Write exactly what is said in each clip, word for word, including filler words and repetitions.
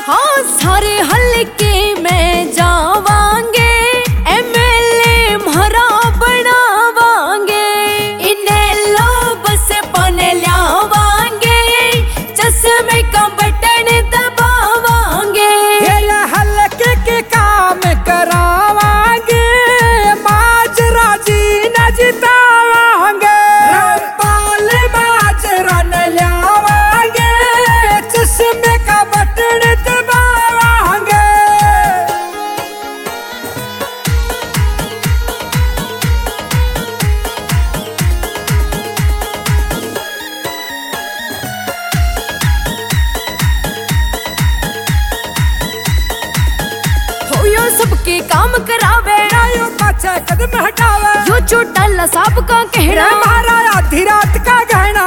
हाँ सारे हल्के में जावांगे, एमएलए म्हारा बनावांगे, इन्हें लो बस पने ल्यावांगे, चश्मे का बटन दबावांगे। ये हल्के के काम करावांगे, माजरा जी न जितावांगे। रामपाल माजरा न ल्यावांगे, चश्मे का बटन दबावांगे। हो यो सबके काम करावे, यो पाछे कदम हटावे, यो चोटाला साहब का कहना, हमारा आधी रात का गहना।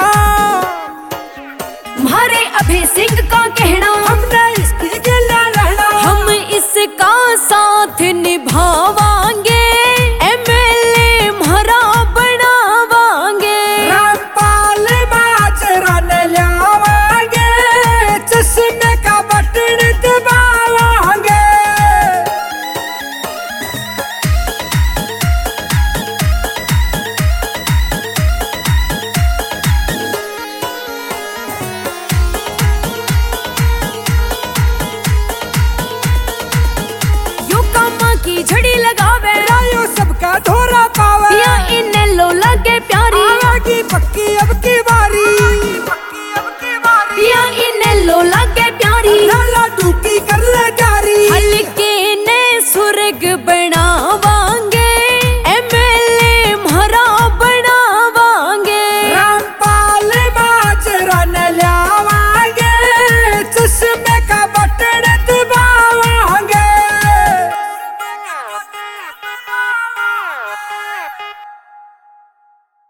म्हारे अभय सिंह का कहना, हमने इसकी गिला रहना, हम इसका साथ निभावांगे, एमएलए म्हारा बनावांगे। रामपाल माजरा न ल्यावांगे, चश्मे का बटन दबावांगे। यो कामा की झड़ी लगावे, यो सबका धोरा पावे, या इन लोला